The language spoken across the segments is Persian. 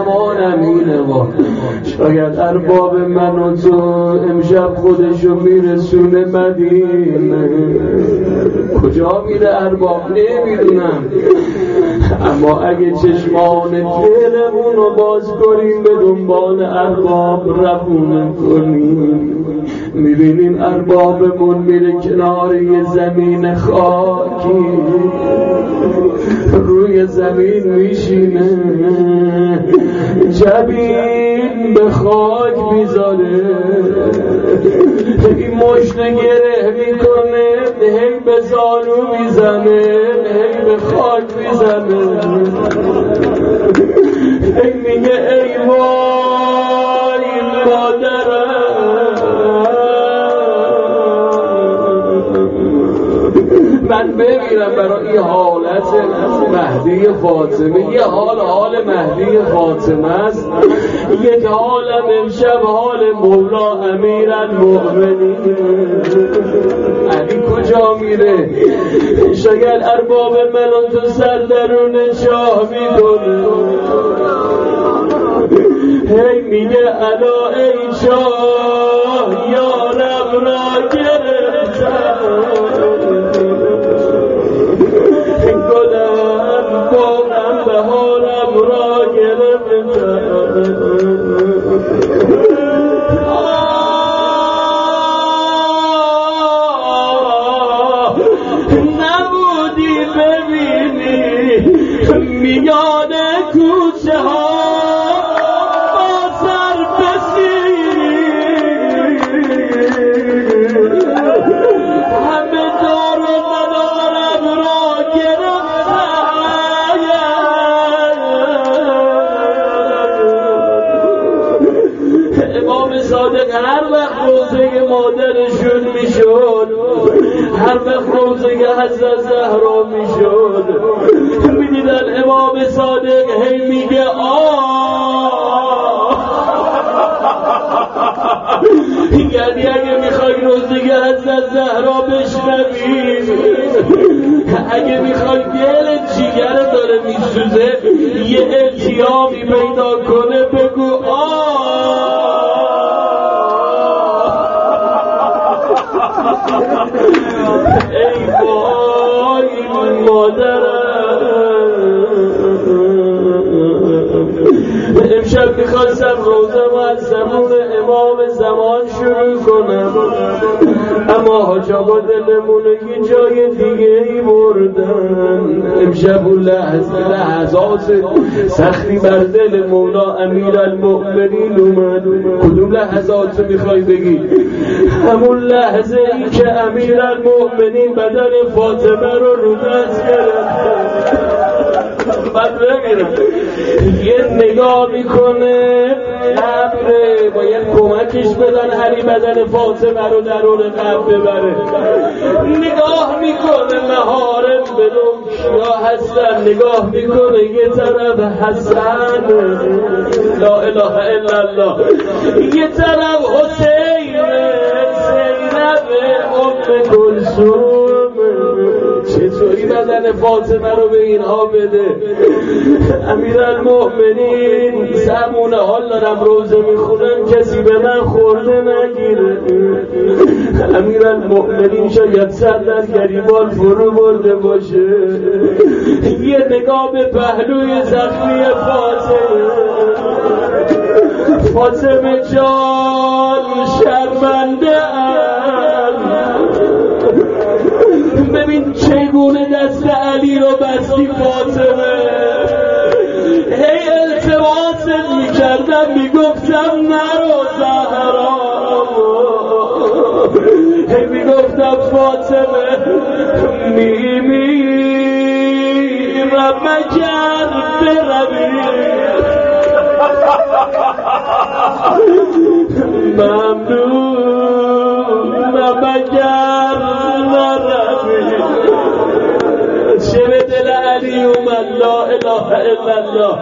امان امین ما. شاید ارباب من و تو امشب خودشو میرسونه مدینه. کجا میره ارباب نمیدونم، اما اگه چشمان دلمونو باز کنیم به دنبال ارباب روونه کنیم، میبینیم اربابمون میره کنار یه زمین خاکی، روی زمین میشینه، جبین به خاک میذاره، این مشت گره میکنه، هی به زانو میزنه، هی به خاک میزنه، هی میگه ای وای مادرم. من بمیرم برای این حالت مهدی فاطمه. یه حال مهدی فاطمه است، یک حالم امشب حال مولا امیرالمؤمنین. علی کجا میره؟ شاید ارباب ملون تو سر درون شاه میکنه، هی میگه الا ای شاه یارم را گرفتم، گلم بارم به حالم را گرفتم. نبودی ببینی میان کوچه ها با سر بسیری، همه دار و ندارم را گرفتم. امام صادق هر وقت روزه مادرشون میشد، هر وقت روزه حضرت زهرا میشد، میدیدن امام صادق هی میگه یعنی اگه میخوای روزه حضرت زهرا بشنوی، اگه میخوای دل جیگر داره میسوزه یه التیامی پیدا کنه بگو ای وای مادرم. امشب میخواستم روزم از زمان امام زمان شروع کنم، اما حاج آقا دلمون یه جای دیگه ای بردن. امشب اون لحظات سختی بر دل مولا امیرالمؤمنین اومد. کدوم لحظات میخوای بگی؟ همون لحظه ای که امیرالمؤمنین بدن فاطمه رو دست گرفت. بعد بگیرم یه نگاه میکنه قبره، باید کمکش بدن علی بدن فاطمه رو درون قبر ببره. نگاه میکنه محارم بدون کیا هستن، نگاه میکنه یه طرف حسن لا اله الا الله، یه طرف حسین زینب ام کلثوم. چطوری بدن فاطمه رو به اینها بده؟ امیرالمؤمنین زمونه حال دارم روزه میخونم کسی به من خورده نگیره. امیرالمؤمنین شاید سر در گریبان فرو برده باشه، یه نگاه به پهلوی زخمی فاطمه جان شرمنده ببین چگونه دست علی رو بستی فاطمه. هی التماست میکردم میگفتم نرو زهرا، هی میگفتم فاطمه میمیرم مگر بروی، ممنونم مگر نروی. چه به دل علی اومد لا اله الا الله.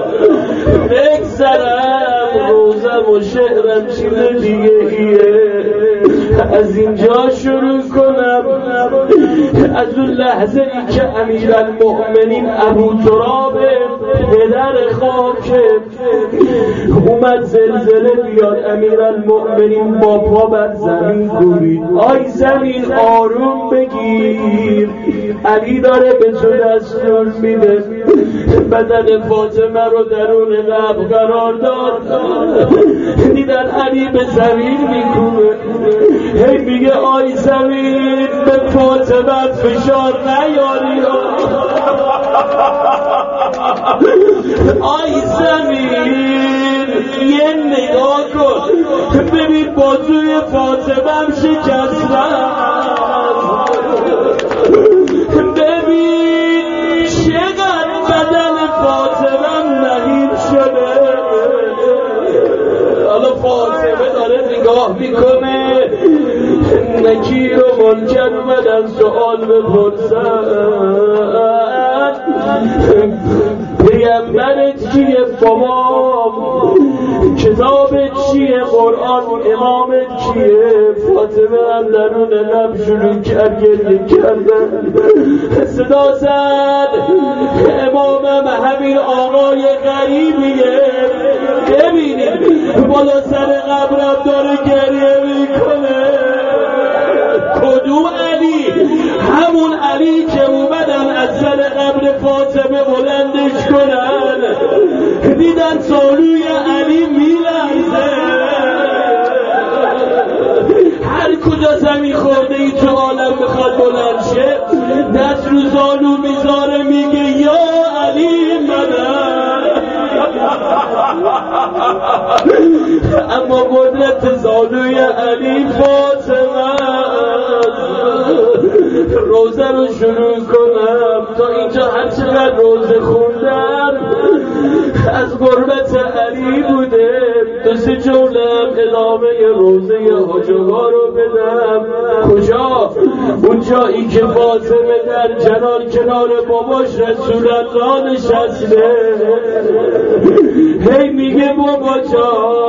بگذرم روزم و شعرم چیز دیگه ایه، از اینجا شروع کنم، از اون لحظه ای که امیرالمؤمنین ابو تراب پدر خاکه اومد زلزله بیاد امیرالمؤمنین با پا بر زمین گورید آی زمین آروم بگیر علی داره به تو دستور میده بدن فاطمه رو درون قبر قرار داد دیدن علی به زمین میکنه هی میگه آی زمین به فاطمه فشار نیاری آی زمین یه نگاه کن ببین بازوی فاطمه هم شکسته ببین چقدر بدن فاطمه هم نهیب شده حالا فاطمه داره نگاه میکنه نکیر و منکر اومدن سؤال بپرسن پیغمبرت کیه بابام کتابت چیه قرآن امامت کیه فاطمه هم درون لب شروع کرد گریه کردن صدا زد امامم همین آقای غریبیه ببینید بالا سر قبرم داره گریه میکنه کدوم علی همون علی که اومدن از سر قبر فاطمه بلندش کنن دیدن سالوی علی میلرزه هر کجا زمین خورده ای تو عالم بخواد بلند شه دست رو زالو میذاره میگه یا علی منم اما قدرت زالوی علی فاطمه روزه رو شروع کنم تا اینجا هر چقدر روزه خوندم از قربت علی بوده دو سه جمله ادامه روزه حجبا رو بدم کجا؟ اون جایی که فاطمه در جنار کنار باباش رسول الله نشسته هی میگه بابا جان